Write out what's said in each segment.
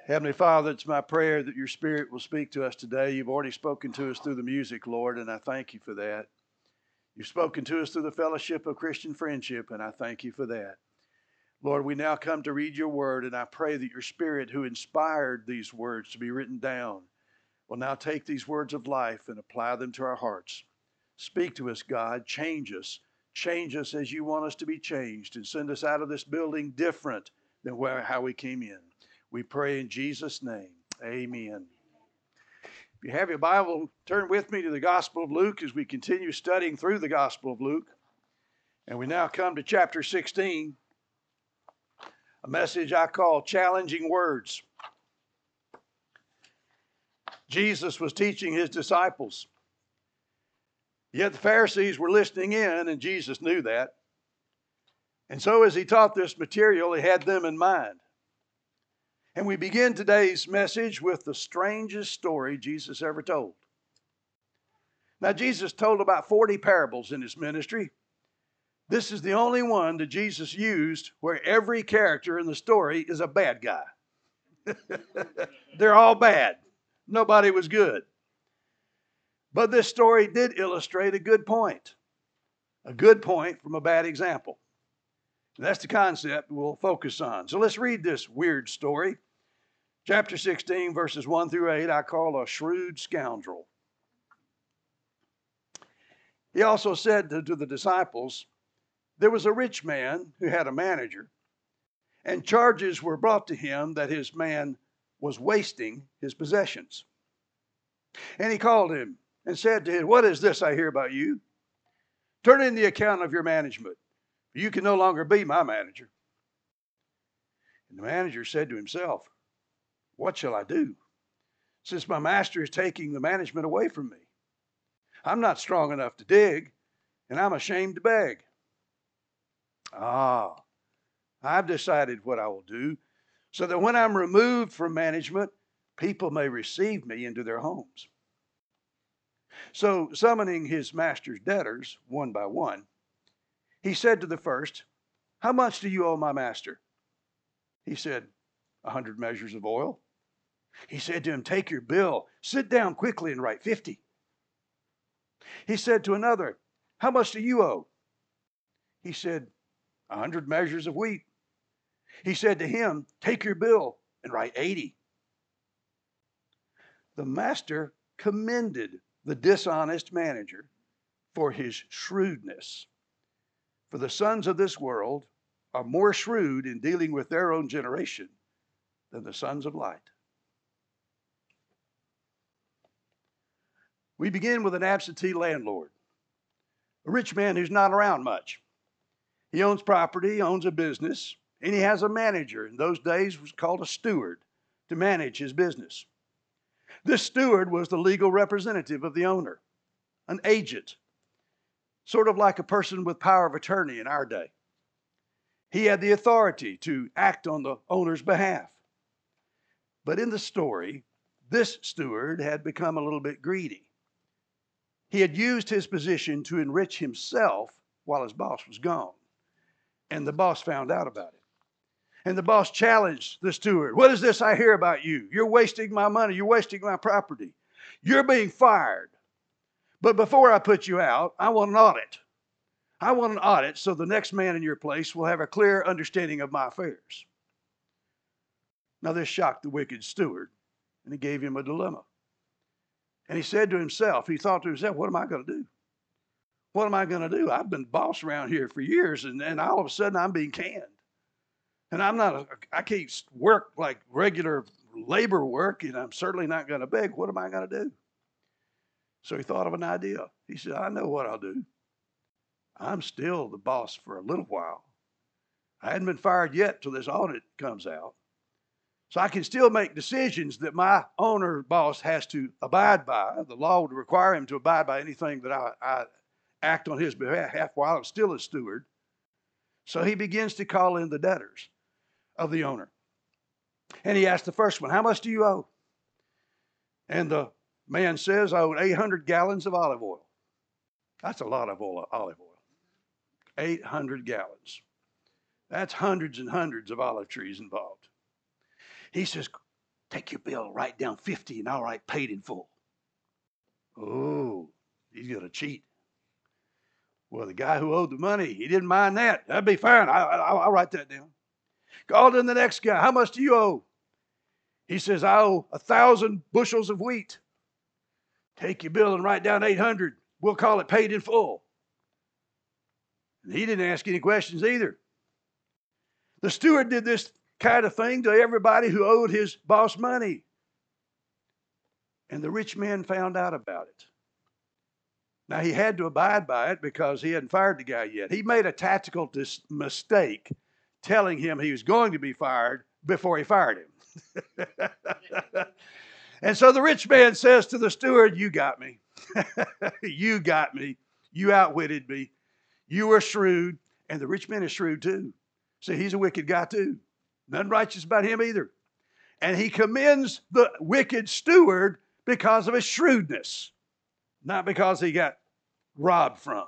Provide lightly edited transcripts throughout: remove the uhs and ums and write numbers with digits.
Heavenly Father, it's my prayer that your Spirit will speak to us today. You've already spoken to us through the music, Lord, and I thank you for that. You've spoken to us through the fellowship of Christian friendship, and I thank you for that. Lord, we now come to read your word, and I pray that your Spirit, who inspired these words to be written down, will now take these words of life and apply them to our hearts. Speak to us, God. Change us. Change us as you want us to be changed, and send us out of this building different than how we came in. We pray in Jesus' name. Amen. If you have your Bible, turn with me to the Gospel of Luke as we continue studying through the Gospel of Luke. And we now come to chapter 16, a message I call Challenging Words. Jesus was teaching his disciples. Yet the Pharisees were listening in, and Jesus knew that. And so as he taught this material, he had them in mind. And we begin today's message with the strangest story Jesus ever told. Now, Jesus told about 40 parables in his ministry. This is the only one that Jesus used where every character in the story is a bad guy. They're all bad. Nobody was good. But this story did illustrate a good point from a bad example. And that's the concept we'll focus on. So let's read this weird story. Chapter 16, verses 1 through 8, I call a shrewd scoundrel. He also said to the disciples, there was a rich man who had a manager, and charges were brought to him that his man was wasting his possessions. And he called him and said to him, what is this I hear about you? Turn in the account of your management. You can no longer be my manager. And the manager said to himself, what shall I do, since my master is taking the management away from me? I'm not strong enough to dig, and I'm ashamed to beg. I've decided what I will do, so that when I'm removed from management, people may receive me into their homes. So, summoning his master's debtors one by one, he said to the first, how much do you owe my master? He said, 100 measures of oil. He said to him, take your bill, sit down quickly and write 50. He said to another, how much do you owe? He said, 100 measures of wheat. He said to him, take your bill and write 80. The master commended the dishonest manager for his shrewdness. For the sons of this world are more shrewd in dealing with their own generation than the sons of light. We begin with an absentee landlord, a rich man who's not around much. He owns property, owns a business, and he has a manager. In those days, it was called a steward to manage his business. This steward was the legal representative of the owner, an agent, sort of like a person with power of attorney in our day. He had the authority to act on the owner's behalf. But in the story, this steward had become a little bit greedy. He had used his position to enrich himself while his boss was gone. And the boss found out about it. And the boss challenged the steward. What is this I hear about you? You're wasting my money. You're wasting my property. You're being fired. But before I put you out, I want an audit. I want an audit so the next man in your place will have a clear understanding of my affairs. Now this shocked the wicked steward, and it gave him a dilemma. And he said to himself, he thought to himself, what am I going to do? What am I going to do? I've been boss around here for years, and all of a sudden I'm being canned. And I can't work like regular labor work, and I'm certainly not going to beg. What am I going to do? So he thought of an idea. He said, I know what I'll do. I'm still the boss for a little while. I hadn't been fired yet till this audit comes out. So I can still make decisions that my owner boss has to abide by. The law would require him to abide by anything that I act on his behalf while I'm still a steward. So he begins to call in the debtors of the owner. And he asked the first one, how much do you owe? And the man says, I owe 800 gallons of olive oil. That's a lot of olive oil. 800 gallons. That's hundreds and hundreds of olive trees involved. He says, Take your bill, write down 50, and I'll write paid in full. Oh, he's going to cheat. Well, the guy who owed the money, he didn't mind that. That'd be fine. I'll write that down. Called in the next guy. How much do you owe? He says, I owe 1,000 bushels of wheat. Take your bill and write down 800. We'll call it paid in full. And he didn't ask any questions either. The steward did this kind of thing to everybody who owed his boss money. And the rich man found out about it. Now, he had to abide by it because he hadn't fired the guy yet. He made a tactical mistake telling him he was going to be fired before he fired him. And so the rich man says to the steward, you got me. You got me. You outwitted me. You were shrewd. And the rich man is shrewd too. See, he's a wicked guy too. Nothing righteous about him either. And he commends the wicked steward because of his shrewdness, not because he got robbed from.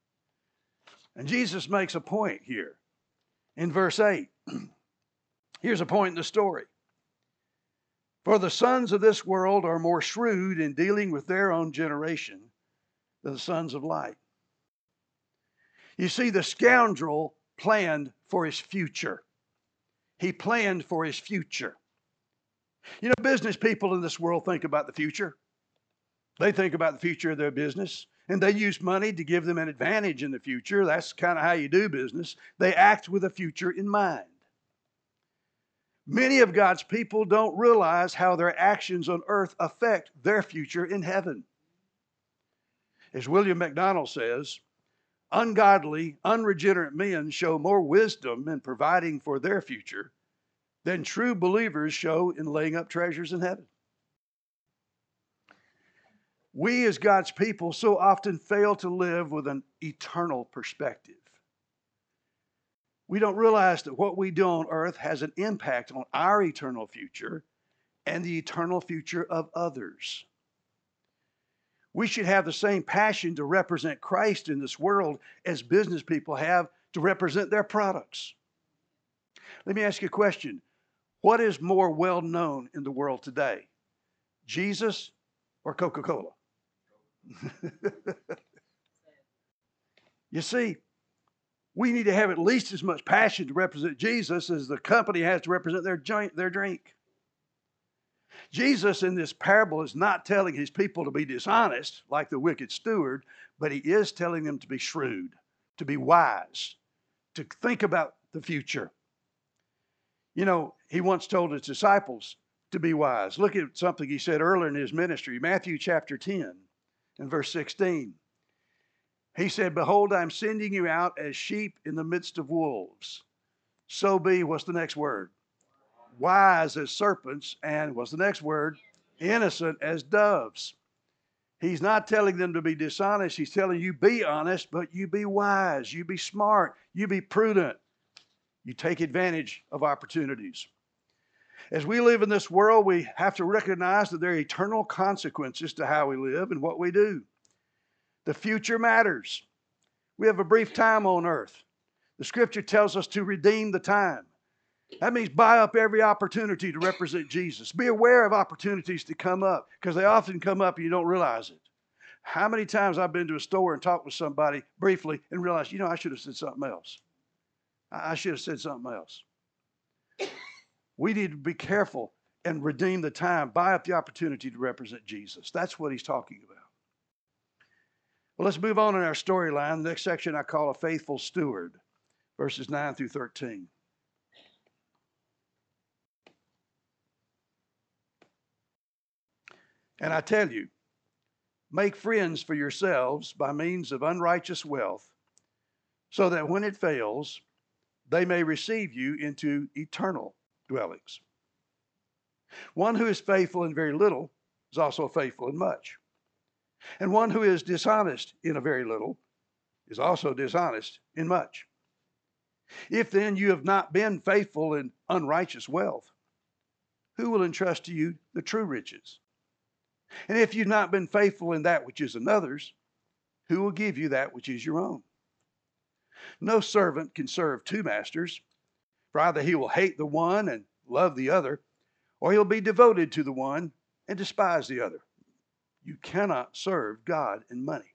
And Jesus makes a point here in verse 8. Here's a point in the story. For the sons of this world are more shrewd in dealing with their own generation than the sons of light. You see, the scoundrel planned for his future. He planned for his future. You know, business people in this world think about the future. They think about the future of their business, and they use money to give them an advantage in the future. That's kind of how you do business. They act with a future in mind. Many of God's people don't realize how their actions on earth affect their future in heaven. As William MacDonald says, ungodly, unregenerate men show more wisdom in providing for their future than true believers show in laying up treasures in heaven. We as God's people so often fail to live with an eternal perspective. We don't realize that what we do on earth has an impact on our eternal future and the eternal future of others. We should have the same passion to represent Christ in this world as business people have to represent their products. Let me ask you a question. What is more well known in the world today? Jesus or Coca-Cola? You see, we need to have at least as much passion to represent Jesus as the company has to represent their drink. Jesus in this parable is not telling his people to be dishonest like the wicked steward, but he is telling them to be shrewd, to be wise, to think about the future. You know, he once told his disciples to be wise. Look at something he said earlier in his ministry, Matthew chapter 10 and verse 16. He said, behold, I'm sending you out as sheep in the midst of wolves. So be, what's the next word? Wise as serpents, and what's the next word? Innocent as doves. He's not telling them to be dishonest. He's telling you be honest, but you be wise. You be smart. You be prudent. You take advantage of opportunities. As we live in this world, we have to recognize that there are eternal consequences to how we live and what we do. The future matters. We have a brief time on earth. The scripture tells us to redeem the time. That means buy up every opportunity to represent Jesus. Be aware of opportunities to come up because they often come up and you don't realize it. How many times I've been to a store and talked with somebody briefly and realized, you know, I should have said something else. I should have said something else. We need to be careful and redeem the time. Buy up the opportunity to represent Jesus. That's what he's talking about. Well, let's move on in our storyline. The next section I call a faithful steward, verses 9 through 13. And I tell you, make friends for yourselves by means of unrighteous wealth, so that when it fails, they may receive you into eternal dwellings. One who is faithful in very little is also faithful in much. And one who is dishonest in a very little is also dishonest in much. If then you have not been faithful in unrighteous wealth, who will entrust to you the true riches? And if you've not been faithful in that which is another's, who will give you that which is your own? No servant can serve two masters, for either he will hate the one and love the other, or he'll be devoted to the one and despise the other. You cannot serve God and money.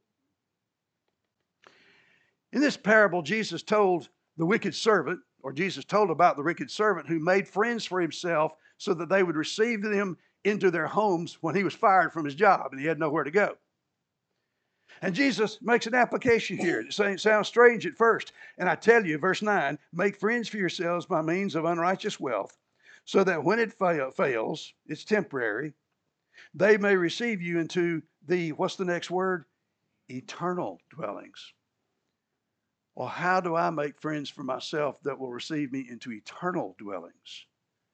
In this parable, Jesus told the wicked servant, or Jesus told about the wicked servant who made friends for himself so that they would receive them into their homes when he was fired from his job and he had nowhere to go. And Jesus makes an application here. It sounds strange at first. And I tell you, verse 9, make friends for yourselves by means of unrighteous wealth, so that when it fails, it's temporary, they may receive you into the, what's the next word? Eternal dwellings. Well, how do I make friends for myself that will receive me into eternal dwellings?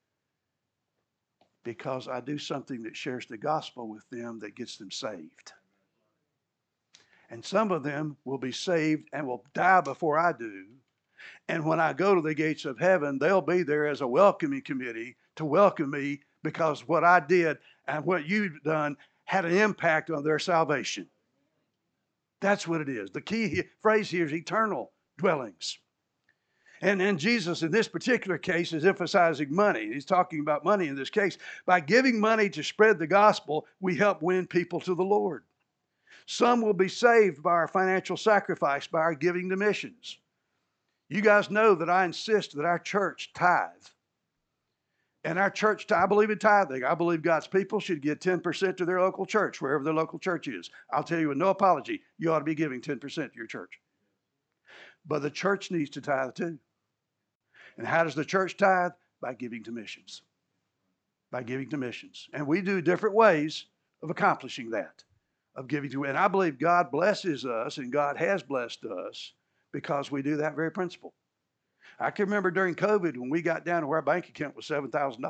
Because I do something that shares the gospel with them that gets them saved. And some of them will be saved and will die before I do. And when I go to the gates of heaven, they'll be there as a welcoming committee to welcome me because what I did and what you've done had an impact on their salvation. That's what it is. The key phrase here is eternal dwellings. And Jesus, in this particular case, is emphasizing money. He's talking about money in this case. By giving money to spread the gospel, we help win people to the Lord. Some will be saved by our financial sacrifice, by our giving to missions. You guys know that I insist that our church tithe. And our church, I believe in tithing. I believe God's people should give 10% to their local church, wherever their local church is. I'll tell you with no apology, you ought to be giving 10% to your church. But the church needs to tithe too. And how does the church tithe? By giving to missions. By giving to missions. And we do different ways of accomplishing that, of giving to. And I believe God blesses us, and God has blessed us because we do that very principle. I can remember during COVID when we got down to where our bank account was $7,000.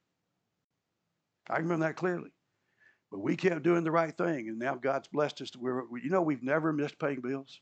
I can remember that clearly. But we kept doing the right thing, and now God's blessed us to where, we've never missed paying bills.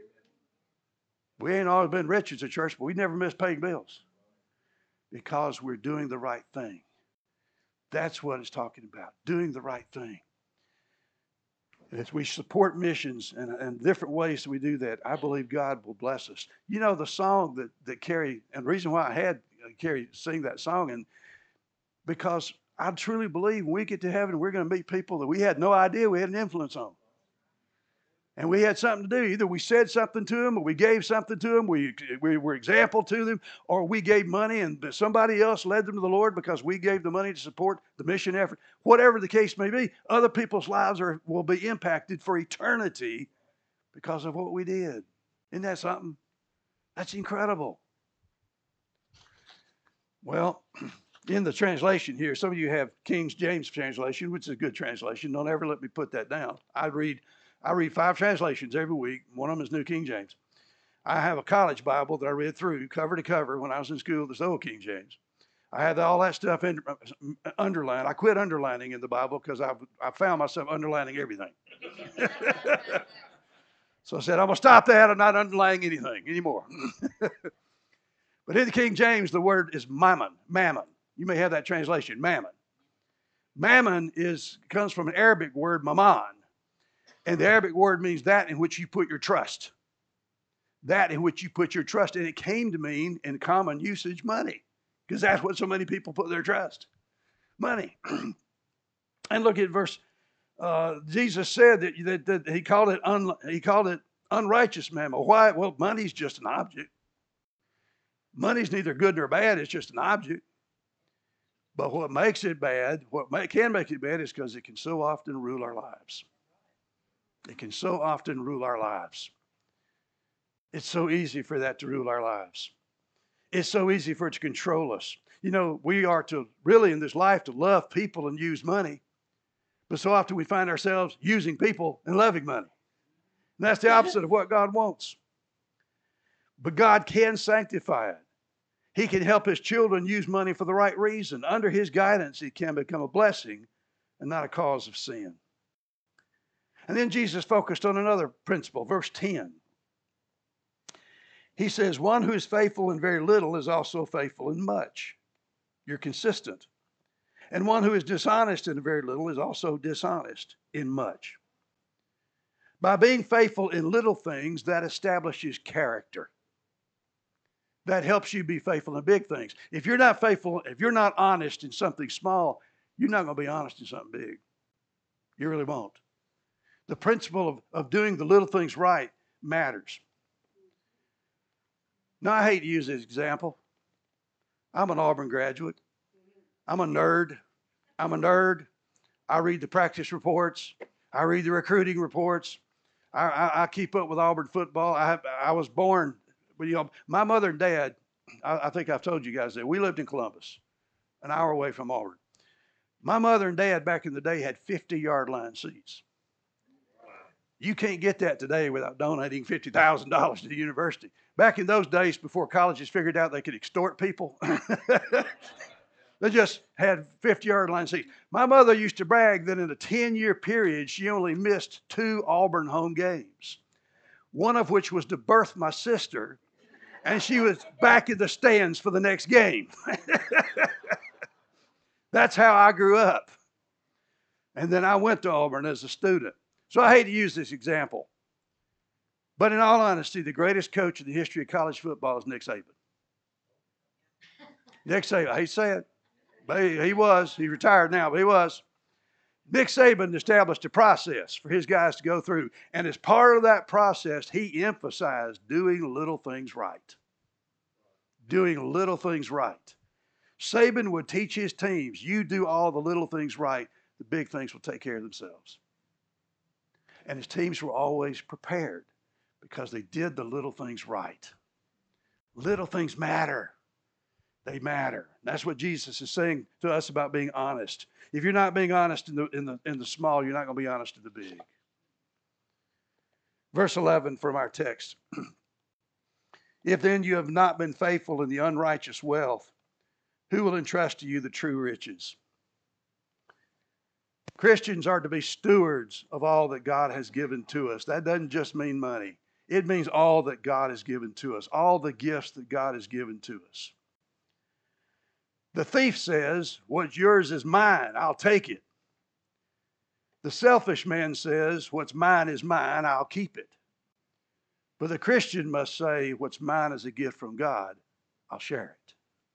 We ain't always been rich as a church, but we never missed paying bills because we're doing the right thing. That's what it's talking about, doing the right thing. And as we support missions and different ways that we do that, I believe God will bless us. You know, the song that Carrie, and the reason why I had Carrie sing that song, and because I truly believe when we get to heaven, we're going to meet people that we had no idea we had an influence on. And we had something to do. Either we said something to them, or we gave something to them, we were example to them, or we gave money and somebody else led them to the Lord because we gave the money to support the mission effort. Whatever the case may be, other people's lives will be impacted for eternity because of what we did. Isn't that something? That's incredible. Well, in the translation here, some of you have King James translation, which is a good translation. Don't ever let me put that down. I read 5 translations every week. One of them is New King James. I have a college Bible that I read through cover to cover when I was in school. This old King James. I had all that stuff underlined. I quit underlining in the Bible because I found myself underlining everything. So I said, I'm going to stop that. I'm not underlining anything anymore. But in the King James, the word is mammon. Mammon. You may have that translation, mammon. Mammon comes from an Arabic word, maman. And the Arabic word means that in which you put your trust. That in which you put your trust. And it came to mean, in common usage, money. Because that's what so many people put their trust. Money. And look at verse. Jesus said that he called it unrighteous mammon. Why? Well, money's just an object. Money's neither good nor bad. It's just an object. But what makes it bad, can make it bad, is because it can so often rule our lives. It can so often rule our lives. It's so easy for that to rule our lives. It's so easy for it to control us. You know, we are to really in this life to love people and use money. But so often we find ourselves using people and loving money. And that's the opposite of what God wants. But God can sanctify it. He can help his children use money for the right reason. Under his guidance, it can become a blessing and not a cause of sin. And then Jesus focused on another principle, verse 10. He says, one who is faithful in very little is also faithful in much. You're consistent. And one who is dishonest in very little is also dishonest in much. By being faithful in little things, that establishes character. that helps you be faithful in big things. If you're not faithful, if you're not honest in something small, you're not going to be honest in something big. You really won't. The principle of doing the little things right matters. Now, I hate to use this example. I'm an Auburn graduate. I'm a nerd. I read the practice reports. I read the recruiting reports. I keep up with Auburn football. I was born, my mother and dad, I think I've told you guys that. We lived in Columbus, an hour away from Auburn. My mother and dad back in the day had 50-yard line seats. You can't get that today without donating $50,000 to the university. Back in those days, before colleges figured out they could extort people, they just had 50-yard line seats. My mother used to brag that in a 10-year period, she only missed 2 Auburn home games, one of which was to birth my sister, and she was back in the stands for the next game. That's how I grew up. And then I went to Auburn as a student. So I hate to use this example. But in all honesty, the greatest coach in the history of college football is Nick Saban. Nick Saban, I hate to say it, but he was. He retired now, but he was. Nick Saban established a process for his guys to go through. And as part of that process, he emphasized doing little things right. Doing little things right. Saban would teach his teams, you do all the little things right, the big things will take care of themselves. And his teams were always prepared because they did the little things right. Little things matter. They matter. That's what Jesus is saying to us about being honest. If you're not being honest in the small, you're not going to be honest in the big. Verse 11 from our text. If then you have not been faithful in the unrighteous wealth, who will entrust to you the true riches? Christians are to be stewards of all that God has given to us. That doesn't just mean money. It means all that God has given to us, all the gifts that God has given to us. The thief says, what's yours is mine, I'll take it. The selfish man says, what's mine is mine, I'll keep it. But the Christian must say, what's mine is a gift from God, I'll share it.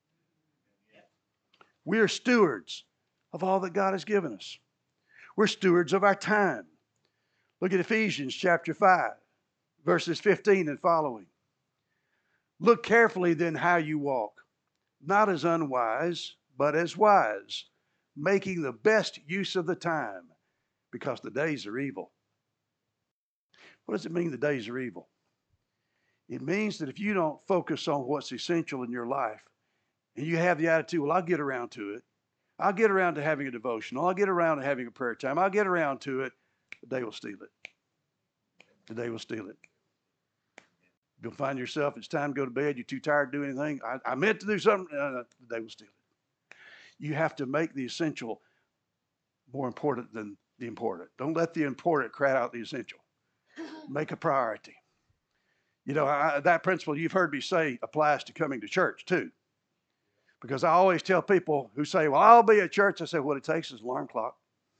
We are stewards of all that God has given us. We're stewards of our time. Look at Ephesians chapter 5, verses 15 and following. Look carefully then how you walk, not as unwise, but as wise, making the best use of the time, because the days are evil. What does it mean the days are evil? It means that if you don't focus on what's essential in your life, and you have the attitude, well, I'll get around to it. I'll get around to having a devotional. I'll get around to having a prayer time. I'll get around to it. The day will steal it. The day will steal it. You'll find yourself, it's time to go to bed. You're too tired to do anything. I meant to do something. The day will steal it. You have to make the essential more important than the important. Don't let the important crowd out the essential. Make a priority. You know, that principle you've heard me say applies to coming to church too. Because I always tell people who say, well, I'll be at church. I say, what it takes is an alarm clock.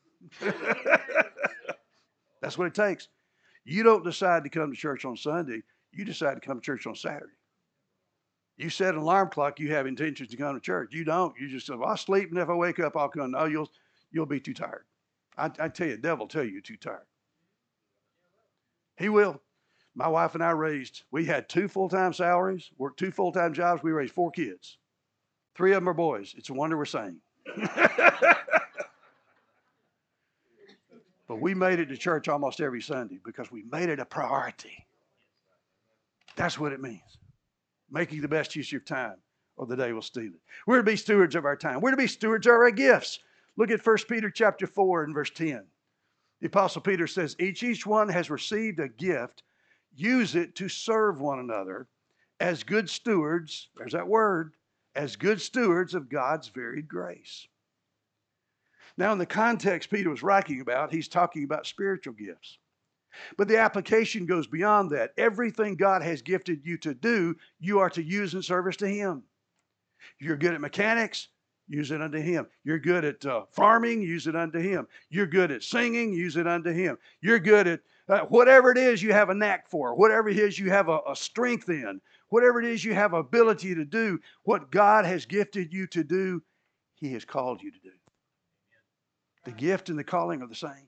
That's what it takes. You don't decide to come to church on Sunday. You decide to come to church on Saturday. You set an alarm clock. You have intentions to come to church. You don't. You just say, well, I'll sleep, and if I wake up, I'll come. No, you'll be too tired. I tell you, the devil will tell you you're too tired. He will. My wife and I we had 2 full-time salaries, worked 2 full-time jobs. We raised 4 kids. 3 of them are boys. It's a wonder we're sane. But we made it to church almost every Sunday because we made it a priority. That's what it means. Making the best use of your time, or the day will steal it. We're to be stewards of our time. We're to be stewards of our gifts. Look at 1 Peter chapter 4 and verse 10. The Apostle Peter says, each one has received a gift. Use it to serve one another as good stewards, there's that word, as good stewards of God's varied grace. Now, in the context Peter was writing about, he's talking about spiritual gifts. But the application goes beyond that. Everything God has gifted you to do, you are to use in service to Him. You're good at mechanics, use it unto Him. You're good at farming, use it unto Him. You're good at singing, use it unto Him. You're good at whatever it is you have a knack for, whatever it is you have a strength in, whatever it is you have ability to do, what God has gifted you to do, He has called you to do. The gift and the calling are the same.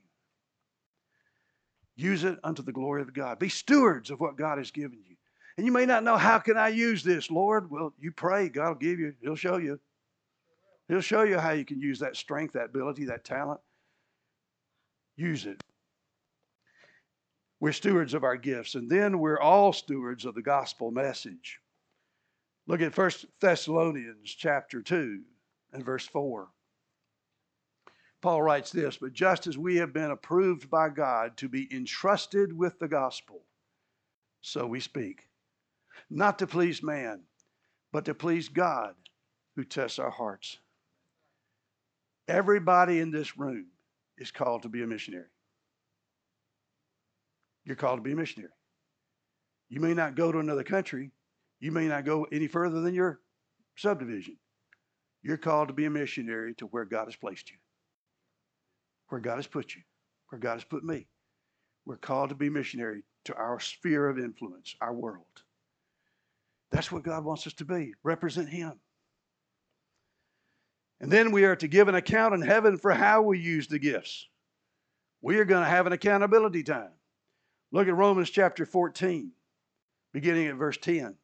Use it unto the glory of God. Be stewards of what God has given you. And you may not know, how can I use this, Lord? Well, you pray. God will give you. He'll show you. He'll show you how you can use that strength, that ability, that talent. Use it. We're stewards of our gifts. And then we're all stewards of the gospel message. Look at 1 Thessalonians chapter 2 and verse 4. Paul writes this, but just as we have been approved by God to be entrusted with the gospel, so we speak, not to please man, but to please God who tests our hearts. Everybody in this room is called to be a missionary. You're called to be a missionary. You may not go to another country. You may not go any further than your subdivision. You're called to be a missionary to where God has placed you, where God has put you, where God has put me. We're called to be missionary to our sphere of influence, our world. That's what God wants us to be, represent Him. And then we are to give an account in heaven for how we use the gifts. We are going to have an accountability time. Look at Romans chapter 14, beginning at verse 10.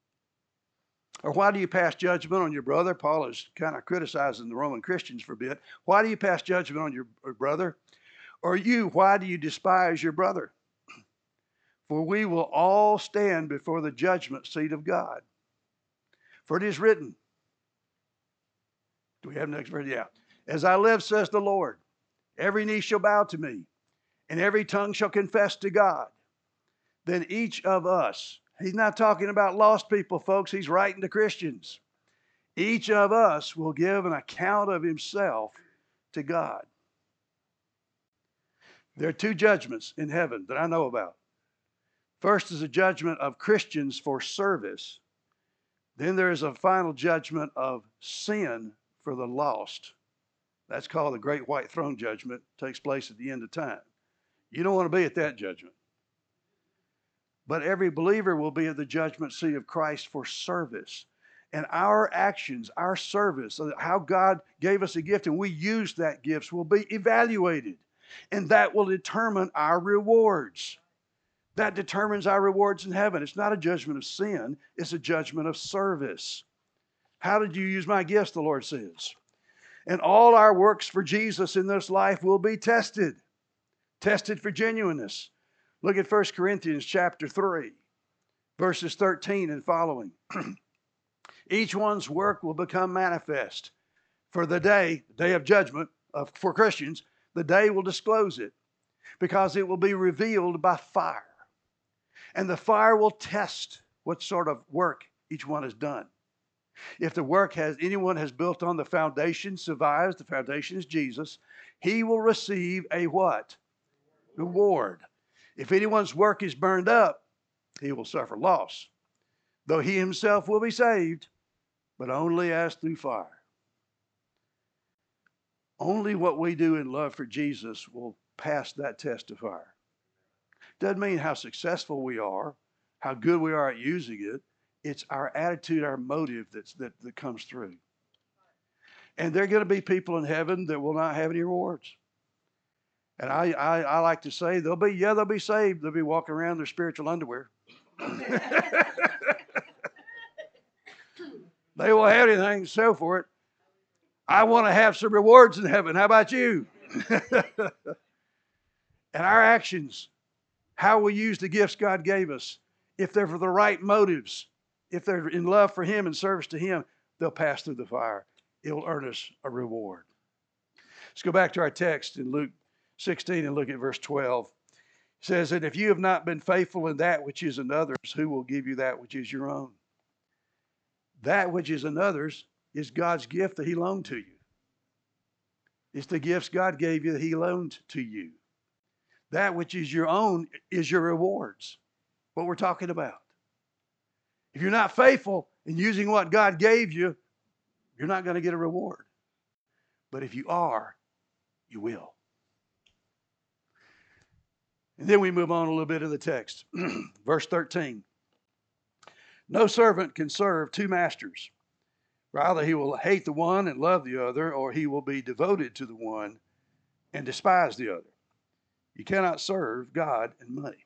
Or why do you pass judgment on your brother? Paul is kind of criticizing the Roman Christians for a bit. Why do you pass judgment on your brother? Or you, why do you despise your brother? For we will all stand before the judgment seat of God. For it is written, do we have the next verse? Yeah. As I live, says the Lord, every knee shall bow to me, and every tongue shall confess to God. Then each of us, he's not talking about lost people, folks. He's writing to Christians. Each of us will give an account of himself to God. There are two judgments in heaven that I know about. First is a judgment of Christians for service. Then there is a final judgment of sin for the lost. That's called the Great White Throne Judgment. It takes place at the end of time. You don't want to be at that judgment. But every believer will be at the judgment seat of Christ for service. And our actions, our service, how God gave us a gift and we use that gift will be evaluated. And that will determine our rewards. That determines our rewards in heaven. It's not a judgment of sin. It's a judgment of service. How did you use my gifts, the Lord says. And all our works for Jesus in this life will be tested. Tested for genuineness. Look at 1 Corinthians chapter 3, verses 13 and following. Each one's work will become manifest. For the day of judgment for Christians, the day will disclose it, because it will be revealed by fire. And the fire will test what sort of work each one has done. If the work anyone has built on the foundation survives, the foundation is Jesus, he will receive a what? Reward. If anyone's work is burned up, he will suffer loss, though he himself will be saved, but only as through fire. Only what we do in love for Jesus will pass that test of fire. Doesn't mean how successful we are, how good we are at using it. It's our attitude, our motive that comes through. And there are going to be people in heaven that will not have any rewards. And I like to say they'll be saved. They'll be walking around in their spiritual underwear. They won't have anything to show for it. I want to have some rewards in heaven. How about you? And our actions, how we use the gifts God gave us, if they're for the right motives, if they're in love for Him and service to Him, they'll pass through the fire. It will earn us a reward. Let's go back to our text in Luke 16 and look at verse 12. It says, and if you have not been faithful in that which is another's, who will give you that which is your own? That which is another's is God's gift that He loaned to you. It's the gifts God gave you that He loaned to you. That which is your own is your rewards. What we're talking about. If you're not faithful in using what God gave you, you're not going to get a reward. But if you are, you will. And then we move on a little bit of the text. Verse 13. No servant can serve two masters. Rather, he will hate the one and love the other, or he will be devoted to the one and despise the other. You cannot serve God and money.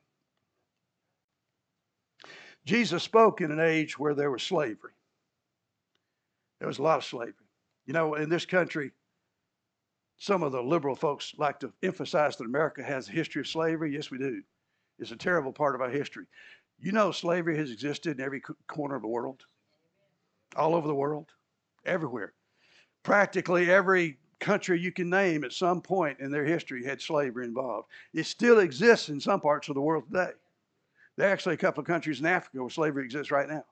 Jesus spoke in an age where there was slavery. There was a lot of slavery. You know, in this country, some of the liberal folks like to emphasize that America has a history of slavery. Yes, we do. It's a terrible part of our history. You know, slavery has existed in every corner of the world, all over the world, everywhere. Practically every country you can name at some point in their history had slavery involved. It still exists in some parts of the world today. There are actually a couple of countries in Africa where slavery exists right now.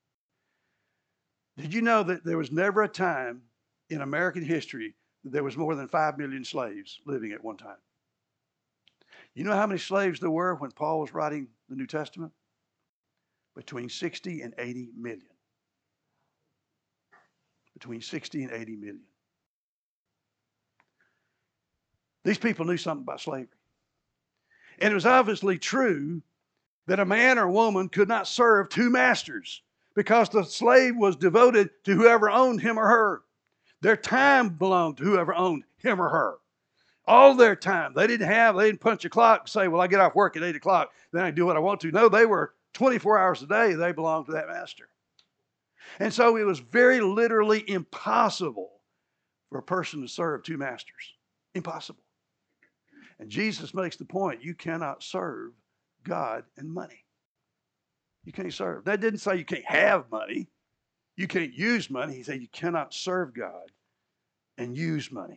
Did you know that there was never a time in American history that there was more than 5 million slaves living at one time? You know how many slaves there were when Paul was writing the New Testament? Between 60 and 80 million. Between 60 and 80 million. These people knew something about slavery. And it was obviously true that a man or woman could not serve two masters because the slave was devoted to whoever owned him or her. Their time belonged to whoever owned him or her. All their time. They didn't punch a clock and say, well, I get off work at 8 o'clock, then I do what I want to. No, they were 24 hours a day, they belonged to that master. And so it was very literally impossible for a person to serve two masters. Impossible. And Jesus makes the point, you cannot serve God and money. You can't serve. That didn't say you can't have money. You can't use money. He said you cannot serve God and use money.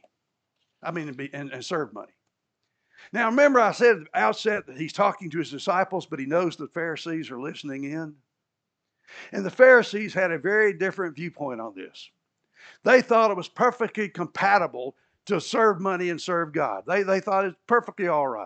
And serve money. Now, remember I said at the outset that he's talking to his disciples, but he knows the Pharisees are listening in. And the Pharisees had a very different viewpoint on this. They thought it was perfectly compatible to serve money and serve God. They thought it's perfectly all right.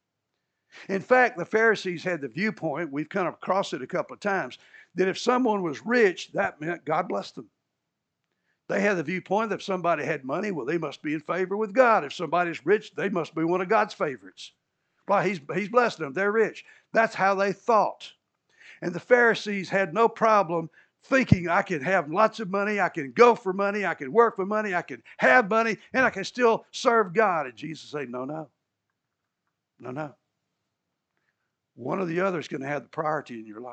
In fact, the Pharisees had the viewpoint, we've kind of crossed it a couple of times, that if someone was rich, that meant God blessed them. They had the viewpoint that if somebody had money, well, they must be in favor with God. If somebody's rich, they must be one of God's favorites. Well, he's blessing them. They're rich. That's how they thought. And the Pharisees had no problem thinking I can have lots of money, I can go for money, I can work for money, I can have money, and I can still serve God. And Jesus said, no, no. No, no. One or the other is going to have the priority in your life.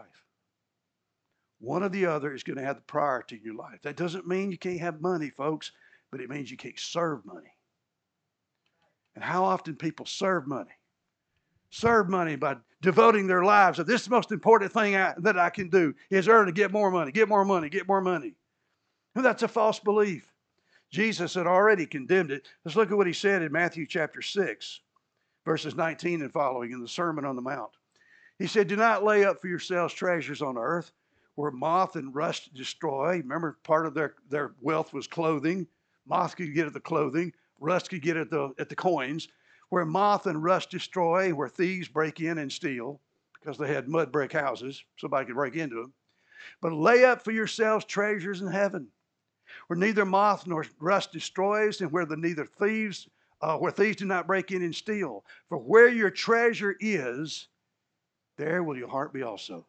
One or the other is going to have the priority in your life. That doesn't mean you can't have money, folks, but it means you can't serve money. And how often people serve money? Serve money by devoting their lives. This is the most important thing that I can do is earn to get more money, get more money, get more money. And that's a false belief. Jesus had already condemned it. Let's look at what he said in Matthew chapter 6, verses 19 and following in the Sermon on the Mount. He said, do not lay up for yourselves treasures on earth where moth and rust destroy. Remember, part of their wealth was clothing. Moth could get at the clothing. Rust could get at the coins. Where moth and rust destroy, where thieves break in and steal, because they had mud brick houses, somebody could break into them. But lay up for yourselves treasures in heaven, where neither moth nor rust destroys, and where thieves do not break in and steal. For where your treasure is, there will your heart be also.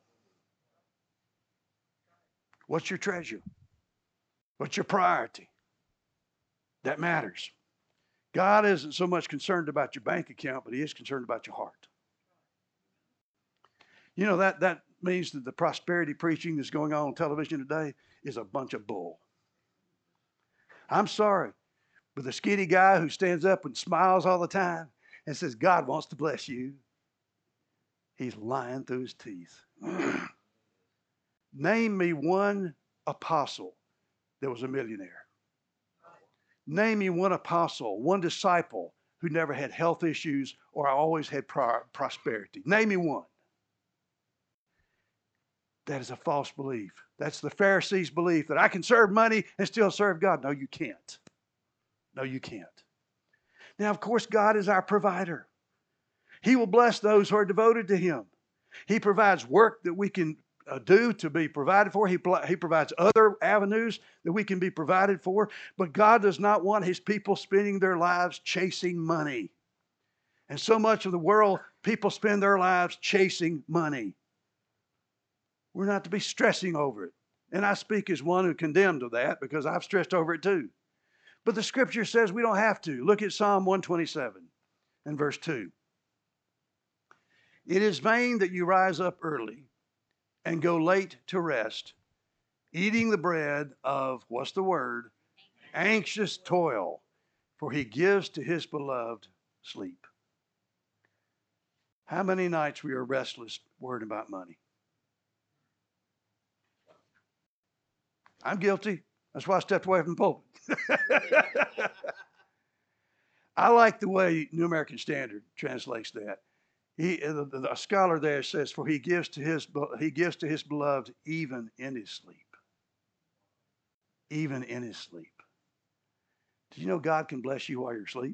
What's your treasure? What's your priority? That matters. God isn't so much concerned about your bank account, but he is concerned about your heart. You know, that means that the prosperity preaching that's going on television today is a bunch of bull. I'm sorry, but the skinny guy who stands up and smiles all the time and says, God wants to bless you, he's lying through his teeth. Name me one apostle that was a millionaire. Name me one apostle, one disciple who never had health issues or always had prosperity. Name me one. That is a false belief. That's the Pharisees' belief that I can serve money and still serve God. No, you can't. No, you can't. Now, of course, God is our provider. He will bless those who are devoted to him. He provides work that we can do to be provided for. He provides other avenues that we can be provided for. But God does not want his people spending their lives chasing money. And so much of the world, people spend their lives chasing money. We're not to be stressing over it. And I speak as one who condemned of that because I've stressed over it too. But the scripture says we don't have to. Look at Psalm 127 and verse 2. It is vain that you rise up early and go late to rest, eating the bread of, what's the word? Anxious toil, for he gives to his beloved sleep. How many nights we are restless worrying about money? I'm guilty. That's why I stepped away from the pulpit. I like the way New American Standard translates that. The scholar there says, "For he gives to his beloved even in his sleep." Even in his sleep. Do you know God can bless you while you're asleep?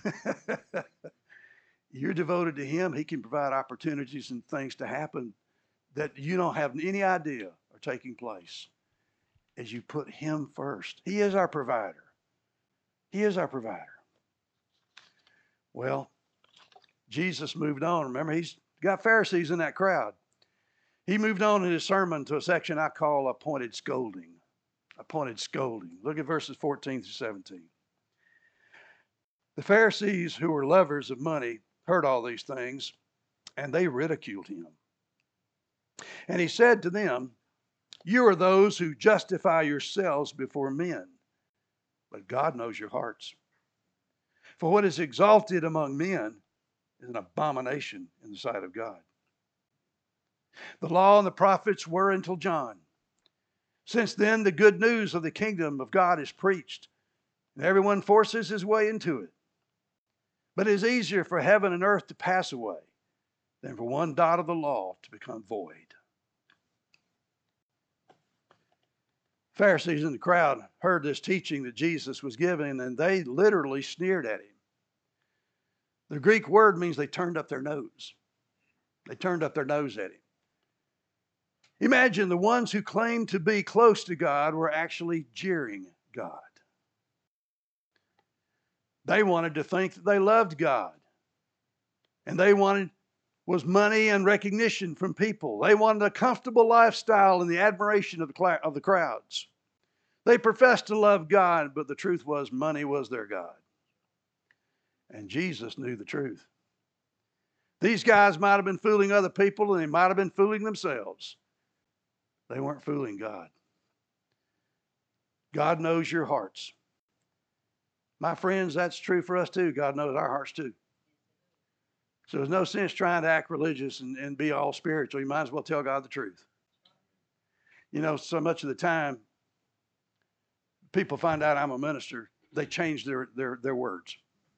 You're devoted to Him. He can provide opportunities and things to happen that you don't have any idea are taking place as you put Him first. He is our provider. He is our provider. Well, Jesus moved on. Remember, he's got Pharisees in that crowd. He moved on in his sermon to a section I call appointed scolding. Appointed scolding. Look at verses 14 through 17. The Pharisees, who were lovers of money, heard all these things, and they ridiculed him. And he said to them, "You are those who justify yourselves before men, but God knows your hearts. For what is exalted among men is an abomination in the sight of God. The law and the prophets were until John. Since then, the good news of the kingdom of God is preached, and everyone forces his way into it. But it is easier for heaven and earth to pass away than for one dot of the law to become void." Pharisees in the crowd heard this teaching that Jesus was giving, and they literally sneered at him. The Greek word means they turned up their nose. They turned up their nose at him. Imagine the ones who claimed to be close to God were actually jeering God. They wanted to think that they loved God. And they wanted was money and recognition from people. They wanted a comfortable lifestyle and the admiration of the crowds. They professed to love God, but the truth was money was their God. And Jesus knew the truth. These guys might have been fooling other people, and they might have been fooling themselves. They weren't fooling God. God knows your hearts. My friends, that's true for us too. God knows our hearts too. So there's no sense trying to act religious and be all spiritual. You might as well tell God the truth. You know, so much of the time, people find out I'm a minister, they change their words.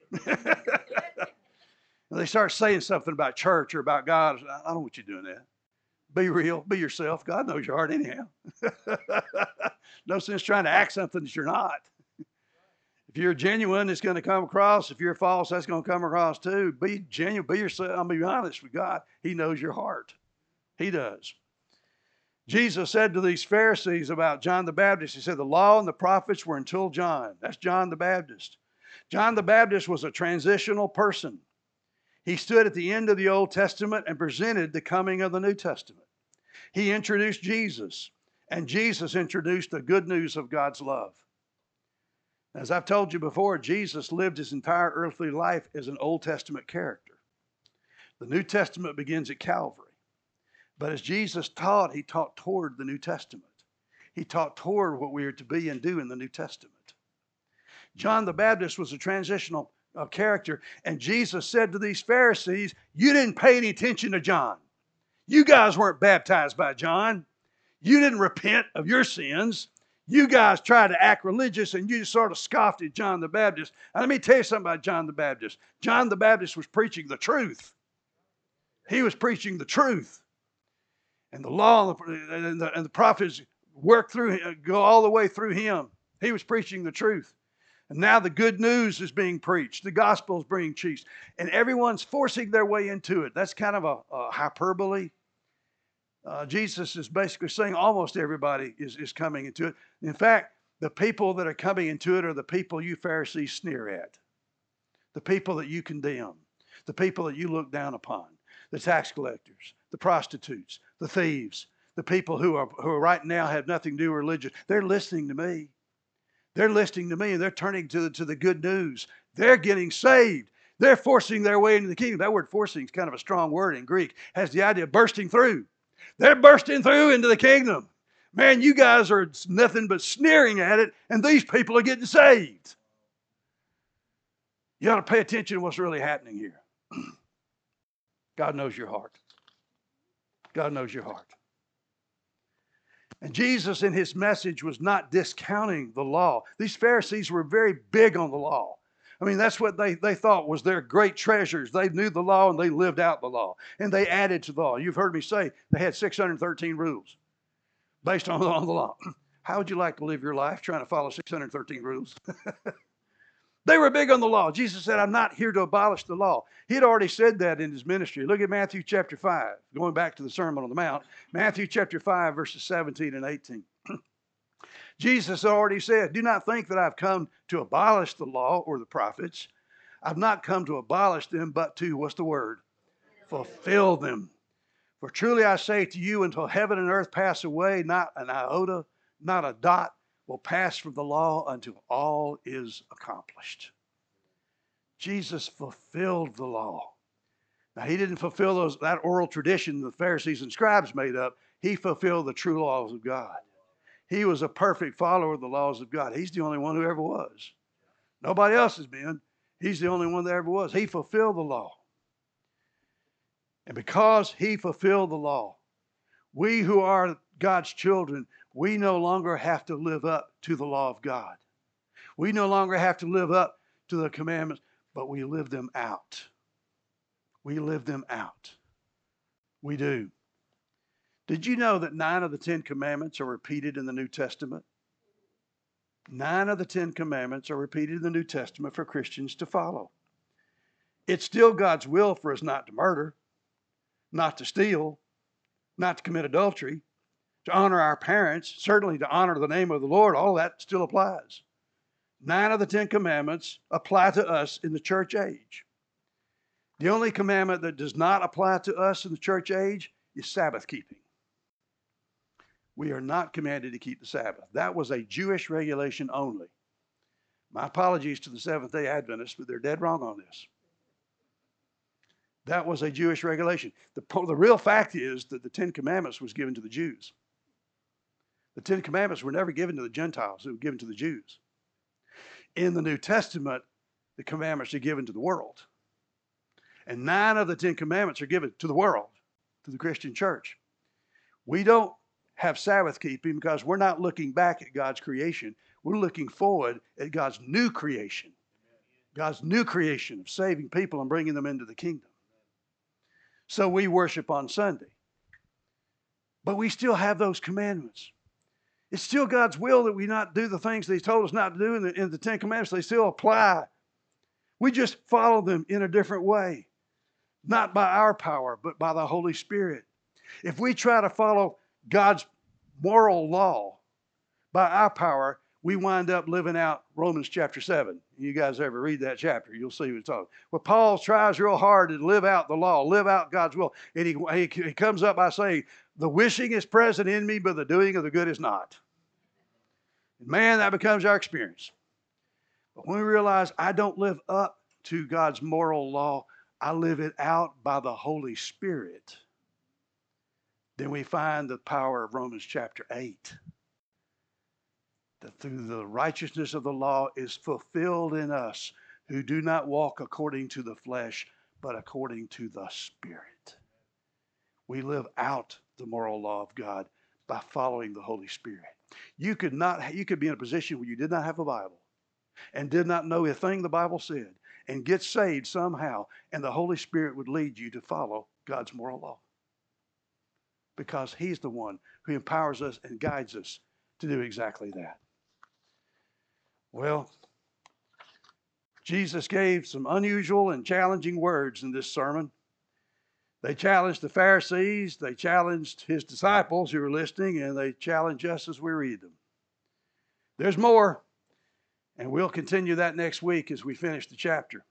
They start saying something about church or about God. I don't want you doing that. Be real. Be yourself. God knows your heart anyhow. No sense trying to act something that you're not. If you're genuine, it's going to come across. If you're false, that's going to come across too. Be genuine. Be yourself. I'm going to be honest with God. He knows your heart. He does. Jesus said to these Pharisees about John the Baptist, he said, the law and the prophets were until John. That's John the Baptist. John the Baptist was a transitional person. He stood at the end of the Old Testament and presented the coming of the New Testament. He introduced Jesus, and Jesus introduced the good news of God's love. As I've told you before, Jesus lived his entire earthly life as an Old Testament character. The New Testament begins at Calvary. But as Jesus taught, he taught toward the New Testament. He taught toward what we are to be and do in the New Testament. John the Baptist was a transitional character, and Jesus said to these Pharisees, you didn't pay any attention to John. You guys weren't baptized by John. You didn't repent of your sins. You guys tried to act religious, and you just sort of scoffed at John the Baptist. And let me tell you something about John the Baptist. John the Baptist was preaching the truth. He was preaching the truth. And the law and the prophets work through, go all the way through him. He was preaching the truth. And now the good news is being preached. The gospel is being preached. And everyone's forcing their way into it. That's kind of a hyperbole. Jesus is basically saying almost everybody is coming into it. In fact, the people that are coming into it are the people you Pharisees sneer at. The people that you condemn. The people that you look down upon. The tax collectors, the prostitutes, the thieves, The people who are right now have nothing to do with religion, they're listening to me. They're listening to me, and they're turning to the good news. They're getting saved. They're forcing their way into the kingdom. That word forcing is kind of a strong word in Greek. It has the idea of bursting through. They're bursting through into the kingdom. Man, you guys are nothing but sneering at it, and these people are getting saved. You ought to pay attention to what's really happening here. God knows your heart. God knows your heart. And Jesus in his message was not discounting the law. These Pharisees were very big on the law. I mean, that's what they thought was their great treasures. They knew the law and they lived out the law. And they added to the law. You've heard me say they had 613 rules based on the law. How would you like to live your life trying to follow 613 rules? They were big on the law. Jesus said, I'm not here to abolish the law. He had already said that in his ministry. Look at Matthew chapter 5, going back to the Sermon on the Mount. Matthew chapter 5, verses 17 and 18. Jesus already said, do not think that I've come to abolish the law or the prophets. I've not come to abolish them, but to, what's the word? Fulfill them. For truly I say to you, until heaven and earth pass away, not an iota, not a dot, will pass from the law until all is accomplished. Jesus fulfilled the law. Now, he didn't fulfill that oral tradition the Pharisees and scribes made up. He fulfilled the true laws of God. He was a perfect follower of the laws of God. He's the only one who ever was. Nobody else has been. He's the only one that ever was. He fulfilled the law. And because he fulfilled the law, we who are God's children, we no longer have to live up to the law of God. We no longer have to live up to the commandments, but we live them out. We live them out. We do. Did you know that 9 of the 10 commandments are repeated in the New Testament? 9 of the 10 commandments are repeated in the New Testament for Christians to follow. It's still God's will for us not to murder, not to steal, not to commit adultery, to honor our parents, certainly to honor the name of the Lord. All that still applies. 9 of the 10 commandments apply to us in the church age. The only commandment that does not apply to us in the church age is Sabbath keeping. We are not commanded to keep the Sabbath. That was a Jewish regulation only. My apologies to the Seventh-day Adventists, but they're dead wrong on this. That was a Jewish regulation. The real fact is that the 10 Commandments was given to the Jews. The 10 Commandments were never given to the Gentiles. They were given to the Jews. In the New Testament, the commandments are given to the world. And 9 of the 10 Commandments are given to the world, to the Christian church. We don't have Sabbath keeping because we're not looking back at God's creation. We're looking forward at God's new creation. God's new creation of saving people and bringing them into the kingdom. So we worship on Sunday. But we still have those commandments. It's still God's will that we not do the things that He told us not to do in the 10 Commandments. They still apply. We just follow them in a different way. Not by our power, but by the Holy Spirit. If we try to follow God's moral law by our power, we wind up living out Romans chapter 7. You guys ever read that chapter, you'll see what it's talking. Well, Paul tries real hard to live out the law, live out God's will. And he comes up by saying, the wishing is present in me, but the doing of the good is not. And man, that becomes our experience. But when we realize I don't live up to God's moral law, I live it out by the Holy Spirit, then we find the power of Romans chapter 8. That through the righteousness of the law is fulfilled in us who do not walk according to the flesh, but according to the Spirit. We live out the moral law of God by following the Holy Spirit. You could be in a position where you did not have a Bible and did not know a thing the Bible said and get saved somehow, and the Holy Spirit would lead you to follow God's moral law. Because He's the one who empowers us and guides us to do exactly that. Well, Jesus gave some unusual and challenging words in this sermon. They challenged the Pharisees, they challenged His disciples who were listening, and they challenge us as we read them. There's more, and we'll continue that next week as we finish the chapter.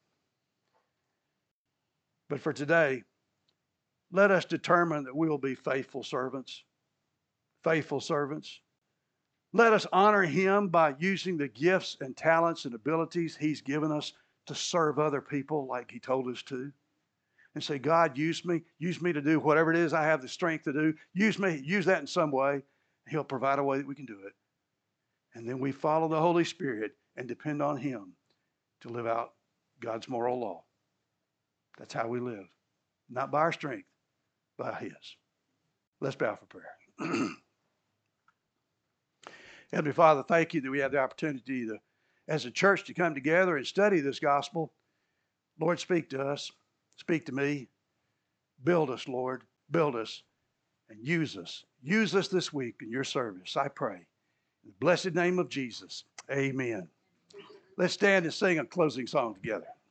But for today, let us determine that we will be faithful servants. faithful servants. Let us honor him by using the gifts and talents and abilities he's given us to serve other people like he told us to. And say, God, use me to do whatever it is I have the strength to do. Use that in some way. He'll provide a way that we can do it. And then we follow the Holy Spirit and depend on him to live out God's moral law. That's how we live. Not by our strength, by his. Let's bow for prayer. Heavenly Father, thank you that we have the opportunity to, as a church, to come together and study this gospel. Lord, speak to us. Speak to me. Build us, Lord. Build us and use us. Use us this week in your service, I pray. In the blessed name of Jesus, amen. Let's stand and sing a closing song together.